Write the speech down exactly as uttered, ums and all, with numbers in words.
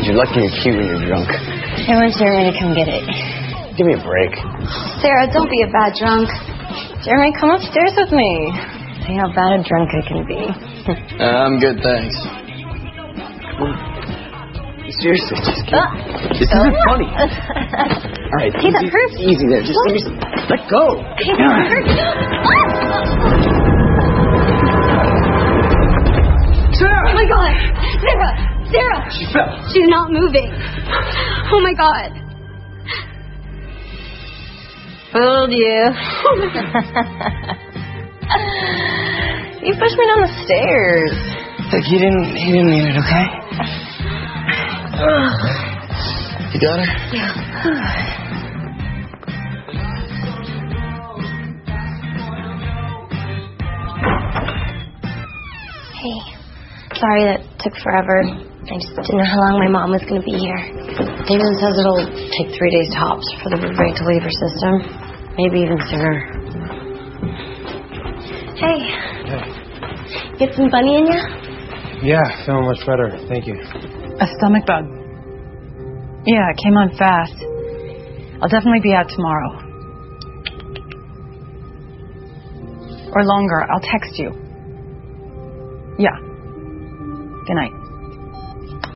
You're lucky you're cute when you're drunk. I want Jeremy to come get it. Give me a break. Sarah, don't be a bad drunk. Jeremy, come upstairs with me. See how bad a drunk I can be. uh, I'm good, thanks. Seriously, just kidding. Uh, this so isn't funny. All right, hey, easy, that hurts. Easy there. Just let me. Let go. Hey, that hurts. Sarah! Oh my God, Sarah, Sarah. She fell. She's not moving. Oh my God. Fooled you. You pushed me down the stairs. Look, you didn't. You didn't mean it, okay? You got her? Yeah. Hey, sorry that took forever. I just didn't know how long my mom was going to be here. Damon says it'll take three days tops for the brain to leave her system. Maybe even sooner. Hey. Hey. Get some bunny in you? Yeah, feeling much better. Thank you. A stomach bug. Yeah, it came on fast. I'll definitely be out tomorrow. Or longer. I'll text you. Yeah. Good night.